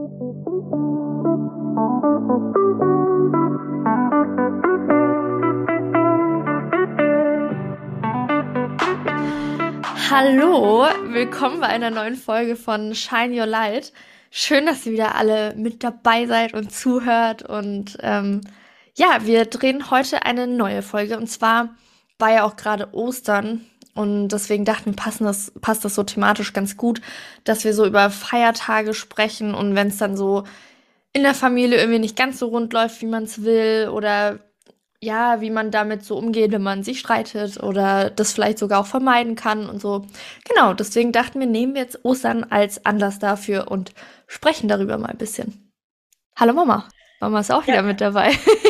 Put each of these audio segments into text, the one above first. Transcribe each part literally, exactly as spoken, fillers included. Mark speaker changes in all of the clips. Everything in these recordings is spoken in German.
Speaker 1: Hallo, willkommen bei einer neuen Folge von Shine Your Light. Schön, dass ihr wieder alle mit dabei seid und zuhört. Und ähm, ja, wir drehen heute eine neue Folge. Und zwar war ja auch gerade Ostern. Und deswegen dachten wir, passen das, passt das so thematisch ganz gut, dass wir so über Feiertage sprechen. Und wenn es dann so in der Familie irgendwie nicht ganz so rund läuft, wie man es will, oder ja, wie man damit so umgeht, wenn man sich streitet oder das vielleicht sogar auch vermeiden kann und so. Genau, deswegen dachten wir, nehmen wir jetzt Ostern als Anlass dafür und sprechen darüber mal ein bisschen. Hallo Mama. Mama ist auch wieder
Speaker 2: Ja,
Speaker 1: mit dabei.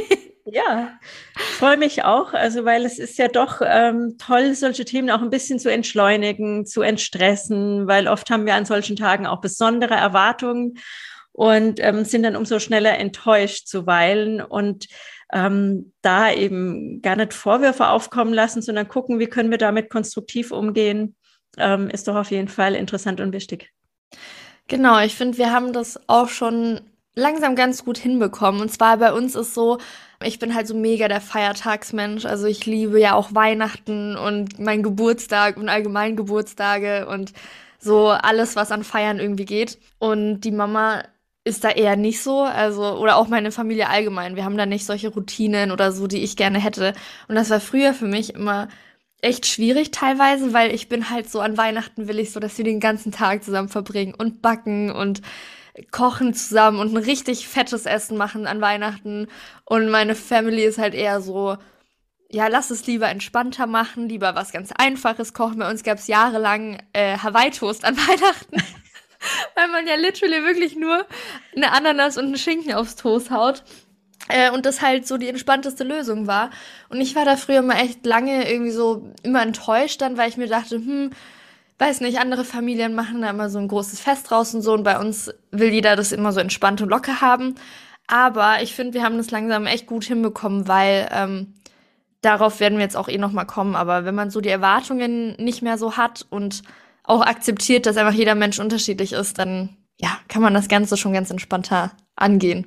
Speaker 2: ja, freue mich auch, also weil es ist ja doch ähm, toll, solche Themen auch ein bisschen zu entschleunigen, zu entstressen, weil oft haben wir an solchen Tagen auch besondere Erwartungen und ähm, sind dann umso schneller enttäuscht zuweilen und ähm, da eben gar nicht Vorwürfe aufkommen lassen, sondern gucken, wie können wir damit konstruktiv umgehen, ähm, ist doch auf jeden Fall interessant und wichtig.
Speaker 1: Genau, ich finde, wir haben das auch schon langsam ganz gut hinbekommen. Und zwar bei uns ist so, ich bin halt so mega der Feiertagsmensch. Also ich liebe ja auch Weihnachten und meinen Geburtstag und allgemein Geburtstage und so alles, was an Feiern irgendwie geht. Und die Mama ist da eher nicht so, also, oder auch meine Familie allgemein. Wir haben da nicht solche Routinen oder so, die ich gerne hätte. Und das war früher für mich immer echt schwierig teilweise, weil ich bin halt so an Weihnachten will ich so, dass wir den ganzen Tag zusammen verbringen und backen und kochen zusammen und ein richtig fettes Essen machen an Weihnachten. Und meine Family ist halt eher so, ja, lass es lieber entspannter machen, lieber was ganz Einfaches kochen. Bei uns gab es jahrelang äh, Hawaii-Toast an Weihnachten, weil man ja literally wirklich nur eine Ananas und einen Schinken aufs Toast haut. Äh, und das halt so die entspannteste Lösung war. Und ich war da früher mal echt lange irgendwie so immer enttäuscht dann, weil ich mir dachte, hm, weiß nicht, andere Familien machen da immer so ein großes Fest draus und so. Und bei uns will jeder das immer so entspannt und locker haben. Aber ich finde, wir haben das langsam echt gut hinbekommen, weil ähm, darauf werden wir jetzt auch eh noch mal kommen. Aber wenn man so die Erwartungen nicht mehr so hat und auch akzeptiert, dass einfach jeder Mensch unterschiedlich ist, dann ja, kann man das Ganze schon ganz entspannter angehen.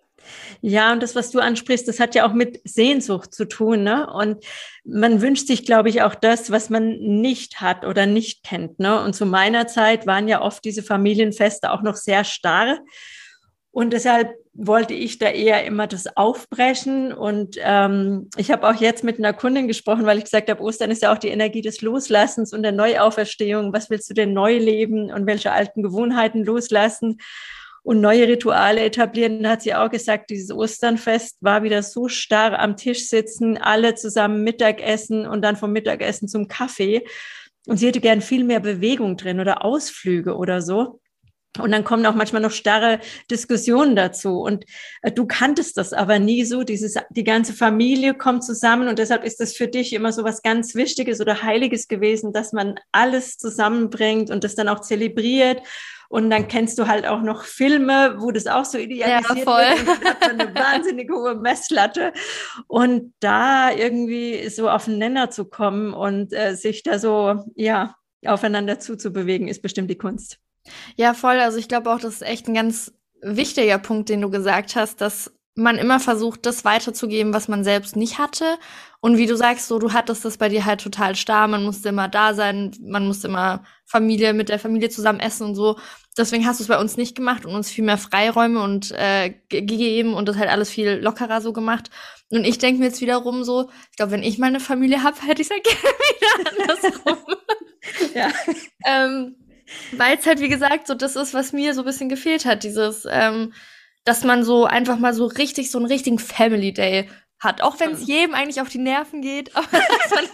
Speaker 2: Ja, und das, was du ansprichst, das hat ja auch mit Sehnsucht zu tun, ne? Und man wünscht sich, glaube ich, auch das, was man nicht hat oder nicht kennt, ne? Und zu meiner Zeit waren ja oft diese Familienfeste auch noch sehr starr. Und deshalb wollte ich da eher immer das aufbrechen. Und ähm, ich habe auch jetzt mit einer Kundin gesprochen, weil ich gesagt habe, Ostern ist ja auch die Energie des Loslassens und der Neuauferstehung. Was willst du denn neu leben und welche alten Gewohnheiten loslassen? Und neue Rituale etablieren. Da hat sie auch gesagt, dieses Osternfest war wieder so starr am Tisch sitzen, alle zusammen Mittagessen und dann vom Mittagessen zum Kaffee. Und sie hätte gern viel mehr Bewegung drin oder Ausflüge oder so. Und dann kommen auch manchmal noch starre Diskussionen dazu. Und äh, du kanntest das aber nie so. Dieses, die ganze Familie kommt zusammen und deshalb ist das für dich immer so was ganz Wichtiges oder Heiliges gewesen, dass man alles zusammenbringt und das dann auch zelebriert. Und dann kennst du halt auch noch Filme, wo das auch so
Speaker 1: Ja,
Speaker 2: idealisiert
Speaker 1: voll.
Speaker 2: wird. Und dann hat man eine wahnsinnig hohe Messlatte. Und da irgendwie so auf den Nenner zu kommen und äh, sich da so, ja, aufeinander zuzubewegen, ist bestimmt die Kunst.
Speaker 1: Ja, voll. Also ich glaube auch, das ist echt ein ganz wichtiger Punkt, den du gesagt hast, dass man immer versucht, das weiterzugeben, was man selbst nicht hatte. Und wie du sagst, so, du hattest das bei dir halt total starr, man musste immer da sein, man musste immer Familie mit der Familie zusammen essen und so. Deswegen hast du es bei uns nicht gemacht und uns viel mehr Freiräume und äh, ge- gegeben und das halt alles viel lockerer so gemacht. Und ich denke mir jetzt wiederum so, ich glaube, wenn ich meine Familie habe, hätte ich es halt gerne wieder andersrum.
Speaker 2: Ja.
Speaker 1: ähm, Weil es halt, wie gesagt, so das ist, was mir so ein bisschen gefehlt hat, dieses, ähm, dass man so einfach mal so richtig, so einen richtigen Family Day hat. Auch wenn es jedem eigentlich auf die Nerven geht, aber dass man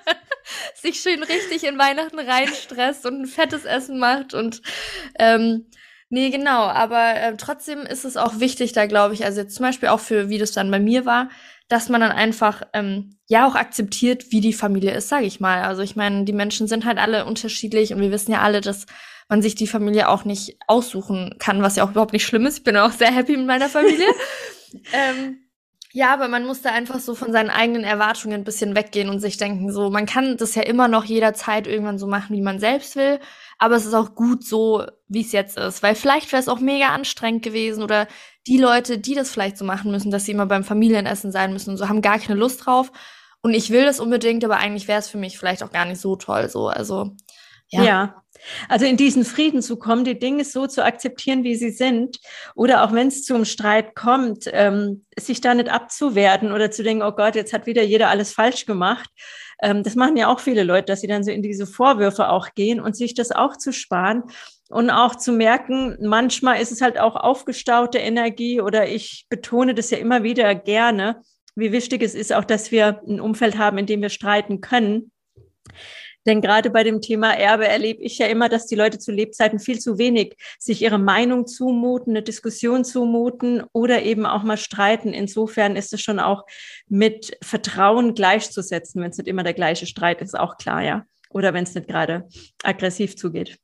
Speaker 1: sich schön richtig in Weihnachten reinstresst und ein fettes Essen macht und ähm, nee, genau, aber äh, trotzdem ist es auch wichtig da, glaube ich, also jetzt zum Beispiel auch für, wie das dann bei mir war, dass man dann einfach ähm, ja auch akzeptiert, wie die Familie ist, sage ich mal. Also ich meine, die Menschen sind halt alle unterschiedlich und wir wissen ja alle, dass man sich die Familie auch nicht aussuchen kann, was ja auch überhaupt nicht schlimm ist. Ich bin auch sehr happy mit meiner Familie. ähm, Ja, aber man muss da einfach so von seinen eigenen Erwartungen ein bisschen weggehen und sich denken, so, man kann das ja immer noch jederzeit irgendwann so machen, wie man selbst will, aber es ist auch gut so, wie es jetzt ist, weil vielleicht wäre es auch mega anstrengend gewesen oder die Leute, die das vielleicht so machen müssen, dass sie immer beim Familienessen sein müssen und so, haben gar keine Lust drauf und ich will das unbedingt, aber eigentlich wäre es für mich vielleicht auch gar nicht so toll so, also, ja.
Speaker 2: Ja. Also in diesen Frieden zu kommen, die Dinge so zu akzeptieren, wie sie sind, oder auch wenn es zum Streit kommt, ähm, sich da nicht abzuwerten oder zu denken, oh Gott, jetzt hat wieder jeder alles falsch gemacht. Ähm, das machen ja auch viele Leute, dass sie dann so in diese Vorwürfe auch gehen und sich das auch zu sparen und auch zu merken, manchmal ist es halt auch aufgestaute Energie oder ich betone das ja immer wieder gerne, wie wichtig es ist auch, dass wir ein Umfeld haben, in dem wir streiten können. Denn gerade bei dem Thema Erbe erlebe ich ja immer, dass die Leute zu Lebzeiten viel zu wenig sich ihre Meinung zumuten, eine Diskussion zumuten oder eben auch mal streiten. Insofern ist es schon auch mit Vertrauen gleichzusetzen, wenn es nicht immer der gleiche Streit ist, auch klar, ja. Oder wenn es nicht gerade aggressiv zugeht.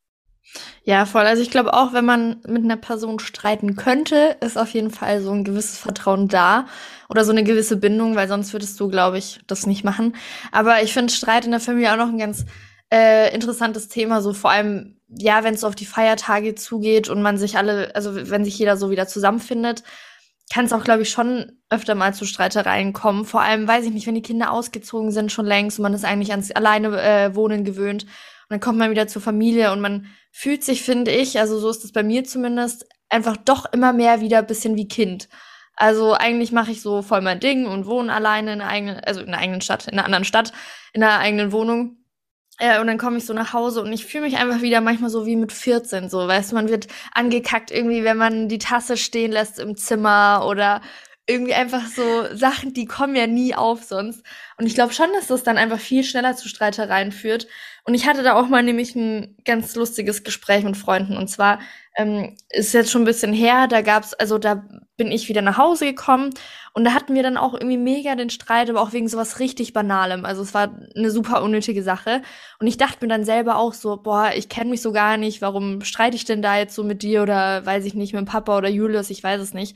Speaker 1: Ja, voll. Also ich glaube auch, wenn man mit einer Person streiten könnte, ist auf jeden Fall so ein gewisses Vertrauen da oder so eine gewisse Bindung, weil sonst würdest du, glaube ich, das nicht machen. Aber ich finde Streit in der Familie auch noch ein ganz äh, interessantes Thema, so vor allem, ja, wenn es so auf die Feiertage zugeht und man sich alle, also wenn sich jeder so wieder zusammenfindet, kann es auch, glaube ich, schon öfter mal zu Streitereien kommen. Vor allem, weiß ich nicht, wenn die Kinder ausgezogen sind schon längst und man ist eigentlich ans alleine äh, Wohnen gewöhnt. Und dann kommt man wieder zur Familie und man fühlt sich, finde ich, also so ist es bei mir zumindest, einfach doch immer mehr wieder ein bisschen wie Kind. Also eigentlich mache ich so voll mein Ding und wohne alleine in einer eigenen, also in einer eigenen Stadt, in einer anderen Stadt, in einer eigenen Wohnung. Äh, und dann komme ich so nach Hause und ich fühle mich einfach wieder manchmal so wie mit vierzehn, so, weißt du, man wird angekackt irgendwie, wenn man die Tasse stehen lässt im Zimmer oder irgendwie einfach so Sachen, die kommen ja nie auf sonst. Und ich glaube schon, dass das dann einfach viel schneller zu Streitereien führt. Und ich hatte da auch mal nämlich ein ganz lustiges Gespräch mit Freunden. Und zwar ähm, ist jetzt schon ein bisschen her, da gab's, also da bin ich wieder nach Hause gekommen und da hatten wir dann auch irgendwie mega den Streit, aber auch wegen sowas richtig Banalem. Also es war eine super unnötige Sache. Und ich dachte mir dann selber auch so, boah, ich kenne mich so gar nicht, warum streite ich denn da jetzt so mit dir oder weiß ich nicht, mit dem Papa oder Julius, ich weiß es nicht.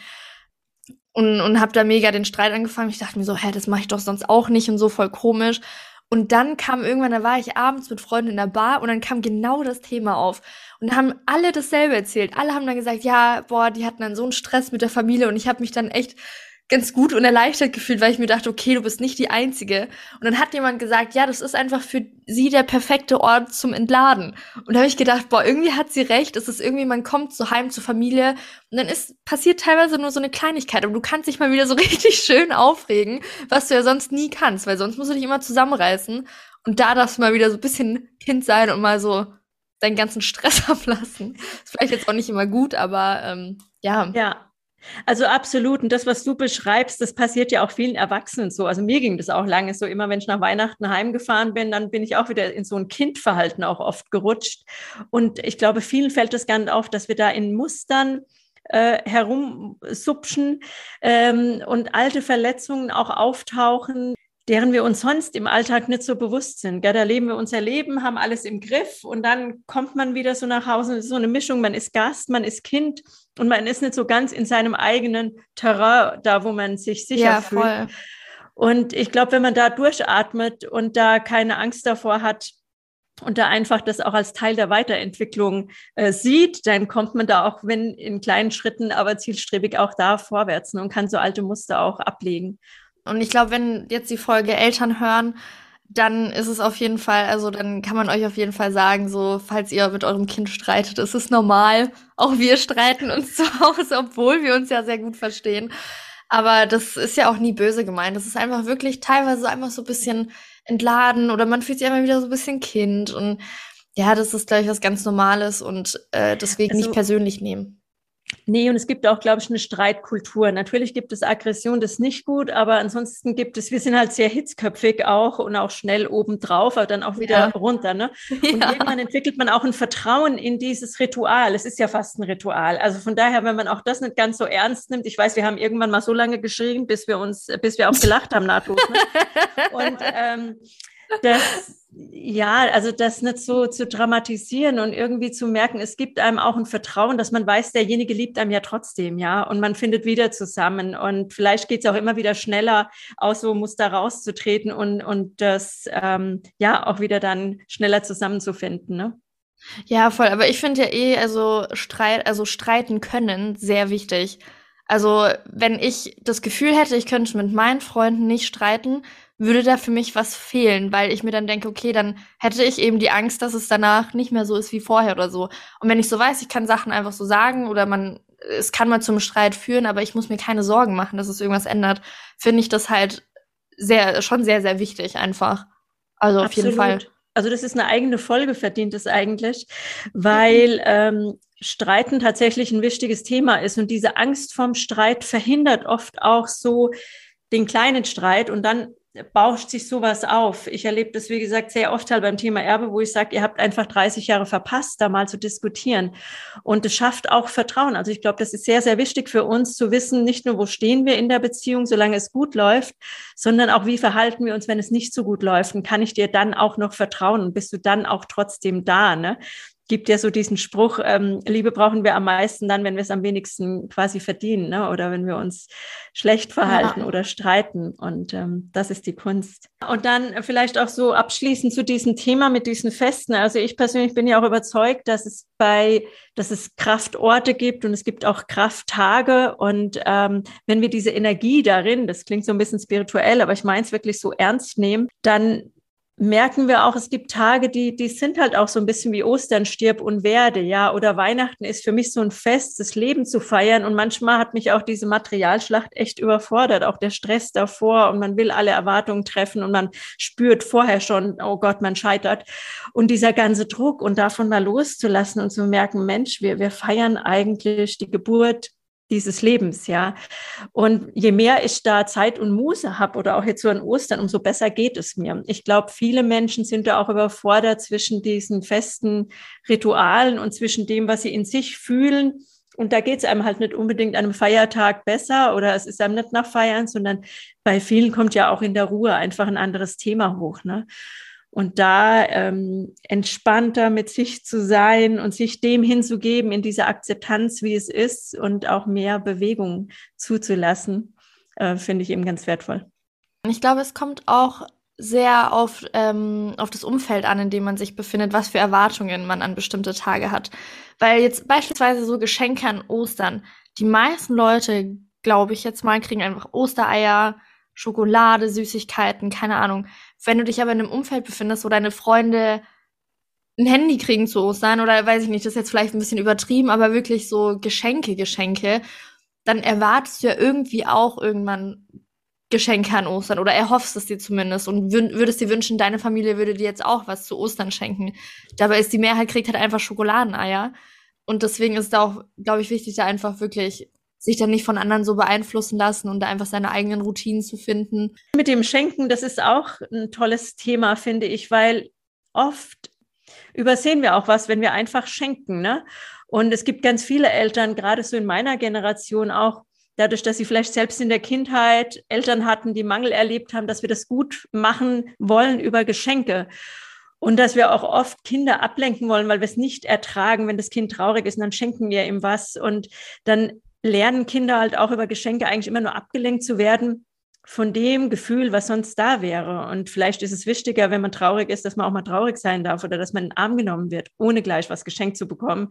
Speaker 1: Und, und hab da mega den Streit angefangen. Ich dachte mir so, hä, das mache ich doch sonst auch nicht und so voll komisch. Und dann kam irgendwann, da war ich abends mit Freunden in der Bar und dann kam genau das Thema auf. Und da haben alle dasselbe erzählt. Alle haben dann gesagt, ja, boah, die hatten dann so einen Stress mit der Familie und ich habe mich dann echt ganz gut und erleichtert gefühlt, weil ich mir dachte, okay, du bist nicht die Einzige. Und dann hat jemand gesagt, ja, das ist einfach für sie der perfekte Ort zum Entladen. Und da habe ich gedacht, boah, irgendwie hat sie recht. Es ist irgendwie, man kommt so heim zur Familie und dann ist passiert teilweise nur so eine Kleinigkeit. Aber du kannst dich mal wieder so richtig schön aufregen, was du ja sonst nie kannst, weil sonst musst du dich immer zusammenreißen. Und da darfst du mal wieder so ein bisschen Kind sein und mal so deinen ganzen Stress ablassen. Ist vielleicht jetzt auch nicht immer gut, aber ähm, ja.
Speaker 2: Ja. Also absolut. Und das, was du beschreibst, das passiert ja auch vielen Erwachsenen so. Also mir ging das auch lange so. Immer wenn ich nach Weihnachten heimgefahren bin, dann bin ich auch wieder in so ein Kindverhalten auch oft gerutscht. Und ich glaube, vielen fällt es gar nicht auf, dass wir da in Mustern äh, herumsupschen ähm, und alte Verletzungen auch auftauchen, deren wir uns sonst im Alltag nicht so bewusst sind. Gell? Da leben wir unser Leben, haben alles im Griff und dann kommt man wieder so nach Hause. Das ist so eine Mischung, man ist Gast, man ist Kind und man ist nicht so ganz in seinem eigenen Terrain, da wo man sich sicher
Speaker 1: Ja,
Speaker 2: fühlt.
Speaker 1: voll.
Speaker 2: Und ich glaube, wenn man da durchatmet und da keine Angst davor hat und da einfach das auch als Teil der Weiterentwicklung äh, sieht, dann kommt man da auch, wenn in kleinen Schritten, aber zielstrebig auch da vorwärts, ne, und kann so alte Muster auch ablegen.
Speaker 1: Und ich glaube, wenn jetzt die Folge Eltern hören, dann ist es auf jeden Fall, also dann kann man euch auf jeden Fall sagen, so, falls ihr mit eurem Kind streitet, ist es normal. Auch wir streiten uns zu Hause, obwohl wir uns ja sehr gut verstehen. Aber das ist ja auch nie böse gemeint. Das ist einfach wirklich teilweise einfach so ein bisschen entladen oder man fühlt sich immer wieder so ein bisschen Kind. Und ja, das ist, glaube ich, was ganz Normales und äh, deswegen
Speaker 2: Also,
Speaker 1: nicht persönlich nehmen.
Speaker 2: Nee, und es gibt auch, glaube ich, eine Streitkultur. Natürlich gibt es Aggression, das ist nicht gut, aber ansonsten gibt es, wir sind halt sehr hitzköpfig auch und auch schnell obendrauf, aber dann auch wieder
Speaker 1: Ja.
Speaker 2: runter. Ne? Und
Speaker 1: Ja.
Speaker 2: irgendwann entwickelt man auch ein Vertrauen in dieses Ritual. Es ist ja fast ein Ritual. Also von daher, wenn man auch das nicht ganz so ernst nimmt, ich weiß, wir haben irgendwann mal so lange geschrien, bis wir uns, bis wir auch gelacht haben nahtlos. Ne? Und ähm, das Ja, also das nicht so zu dramatisieren und irgendwie zu merken, es gibt einem auch ein Vertrauen, dass man weiß, derjenige liebt einem ja trotzdem, ja, und man findet wieder zusammen und vielleicht geht es auch immer wieder schneller, aus so Muster rauszutreten und, und das ähm, ja auch wieder dann schneller zusammenzufinden, ne?
Speaker 1: Ja, voll. Aber ich finde ja eh, also Streit, also streiten können sehr wichtig. Also, wenn ich das Gefühl hätte, ich könnte mit meinen Freunden nicht streiten, würde da für mich was fehlen, weil ich mir dann denke, okay, dann hätte ich eben die Angst, dass es danach nicht mehr so ist wie vorher oder so. Und wenn ich so weiß, ich kann Sachen einfach so sagen oder man, es kann mal zum Streit führen, aber ich muss mir keine Sorgen machen, dass es irgendwas ändert, finde ich das halt sehr, schon sehr, sehr wichtig einfach. Also auf jeden Fall.
Speaker 2: Absolut. Also das ist eine eigene Folge, verdient es eigentlich, weil ähm, Streiten tatsächlich ein wichtiges Thema ist. Und diese Angst vorm Streit verhindert oft auch so den kleinen Streit und dann bauscht sich sowas auf. Ich erlebe das, wie gesagt, sehr oft halt beim Thema Erbe, wo ich sage, ihr habt einfach dreißig Jahre verpasst, da mal zu diskutieren. Und es schafft auch Vertrauen. Also ich glaube, das ist sehr, sehr wichtig für uns zu wissen, nicht nur, wo stehen wir in der Beziehung, solange es gut läuft, sondern auch, wie verhalten wir uns, wenn es nicht so gut läuft. Und kann ich dir dann auch noch vertrauen und bist du dann auch trotzdem da, ne? Gibt ja so diesen Spruch, ähm, Liebe brauchen wir am meisten dann, wenn wir es am wenigsten quasi verdienen, ne? Oder wenn wir uns schlecht verhalten
Speaker 1: Ja.
Speaker 2: oder streiten. Und ähm, das ist die Kunst. Und dann vielleicht auch so abschließend zu diesem Thema mit diesen Festen. Also ich persönlich bin ja auch überzeugt, dass es bei, dass es Kraftorte gibt und es gibt auch Krafttage. Und ähm, wenn wir diese Energie darin, das klingt so ein bisschen spirituell, aber ich meine es wirklich so ernst nehmen, dann merken wir auch, es gibt Tage, die, die sind halt auch so ein bisschen wie Ostern, stirb und werde, ja, oder Weihnachten ist für mich so ein Fest, das Leben zu feiern und manchmal hat mich auch diese Materialschlacht echt überfordert, auch der Stress davor und man will alle Erwartungen treffen und man spürt vorher schon, oh Gott, man scheitert und dieser ganze Druck und davon mal loszulassen und zu merken, Mensch, wir, wir feiern eigentlich die Geburt dieses Lebens, ja. Und je mehr ich da Zeit und Muße habe oder auch jetzt so an Ostern, umso besser geht es mir. Ich glaube, viele Menschen sind da auch überfordert zwischen diesen festen Ritualen und zwischen dem, was sie in sich fühlen. Und da geht es einem halt nicht unbedingt an einem Feiertag besser oder es ist einem nicht nach Feiern, sondern bei vielen kommt ja auch in der Ruhe einfach ein anderes Thema hoch, ne? Und da ähm, entspannter mit sich zu sein und sich dem hinzugeben, in dieser Akzeptanz, wie es ist und auch mehr Bewegung zuzulassen, äh, finde ich eben ganz wertvoll.
Speaker 1: Ich glaube, es kommt auch sehr auf, ähm, auf das Umfeld an, in dem man sich befindet, was für Erwartungen man an bestimmte Tage hat. Weil jetzt beispielsweise so Geschenke an Ostern, die meisten Leute, glaube ich jetzt mal, kriegen einfach Ostereier, Schokolade, Süßigkeiten, keine Ahnung. Wenn du dich aber in einem Umfeld befindest, wo deine Freunde ein Handy kriegen zu Ostern oder weiß ich nicht, das ist jetzt vielleicht ein bisschen übertrieben, aber wirklich so Geschenke, Geschenke, dann erwartest du ja irgendwie auch irgendwann Geschenke an Ostern oder erhoffst es dir zumindest und wün würdest dir wünschen, deine Familie würde dir jetzt auch was zu Ostern schenken. Dabei ist die Mehrheit kriegt halt einfach Schokoladeneier. Und deswegen ist da auch, glaube ich, wichtig, da einfach wirklich sich dann nicht von anderen so beeinflussen lassen und da einfach seine eigenen Routinen zu finden.
Speaker 2: Mit dem Schenken, das ist auch ein tolles Thema, finde ich, weil oft übersehen wir auch was, wenn wir einfach schenken, ne? Und es gibt ganz viele Eltern, gerade so in meiner Generation auch, dadurch, dass sie vielleicht selbst in der Kindheit Eltern hatten, die Mangel erlebt haben, dass wir das gut machen wollen über Geschenke. Und dass wir auch oft Kinder ablenken wollen, weil wir es nicht ertragen, wenn das Kind traurig ist und dann schenken wir ihm was. Und dann lernen Kinder halt auch über Geschenke eigentlich immer nur abgelenkt zu werden von dem Gefühl, was sonst da wäre. Und vielleicht ist es wichtiger, wenn man traurig ist, dass man auch mal traurig sein darf oder dass man in den Arm genommen wird, ohne gleich was geschenkt zu bekommen,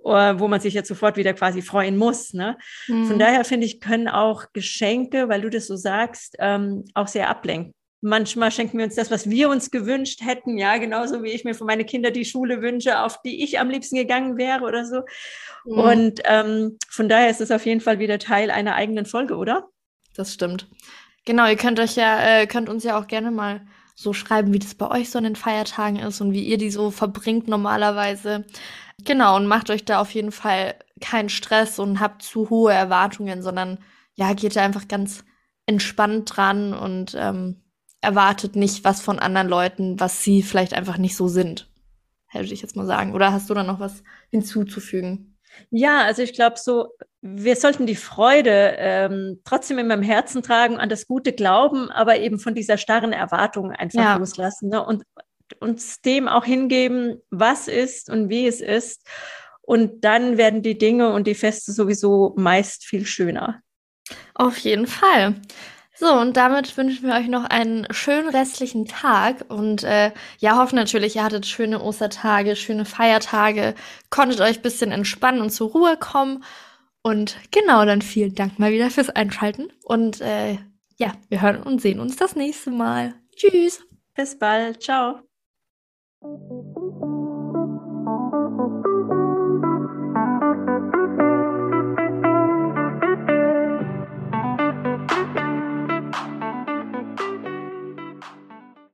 Speaker 2: wo man sich jetzt sofort wieder quasi freuen muss, ne?
Speaker 1: Mhm.
Speaker 2: Von daher finde ich, können auch Geschenke, weil du das so sagst, ähm, auch sehr ablenken. Manchmal schenken wir uns das, was wir uns gewünscht hätten, ja, genauso wie ich mir für meine Kinder die Schule wünsche, auf die ich am liebsten gegangen wäre oder so. Mhm. Und ähm, von daher ist es auf jeden Fall wieder Teil einer eigenen Folge, oder?
Speaker 1: Das stimmt. Genau, ihr könnt euch ja, äh, könnt uns ja auch gerne mal so schreiben, wie das bei euch so an den Feiertagen ist und wie ihr die so verbringt normalerweise. Genau, und macht euch da auf jeden Fall keinen Stress und habt zu hohe Erwartungen, sondern ja, geht da einfach ganz entspannt dran und ähm, erwartet nicht was von anderen Leuten, was sie vielleicht einfach nicht so sind, hätte ich jetzt mal sagen. Oder hast du da noch was hinzuzufügen?
Speaker 2: Ja, also ich glaube so, wir sollten die Freude ähm, trotzdem in meinem Herzen tragen, an das Gute glauben, aber eben von dieser starren Erwartung einfach
Speaker 1: Ja.
Speaker 2: loslassen, ne? Und uns dem auch hingeben, was ist und wie es ist. Und dann werden die Dinge und die Feste sowieso meist viel schöner.
Speaker 1: Auf jeden Fall. So, und damit wünschen wir euch noch einen schönen restlichen Tag und äh, ja, hoffen natürlich, ihr hattet schöne Ostertage, schöne Feiertage, konntet euch ein bisschen entspannen und zur Ruhe kommen. Und genau, dann vielen Dank mal wieder fürs Einschalten. Und äh, ja, wir hören und sehen uns das nächste Mal. Tschüss.
Speaker 2: Bis bald. Ciao.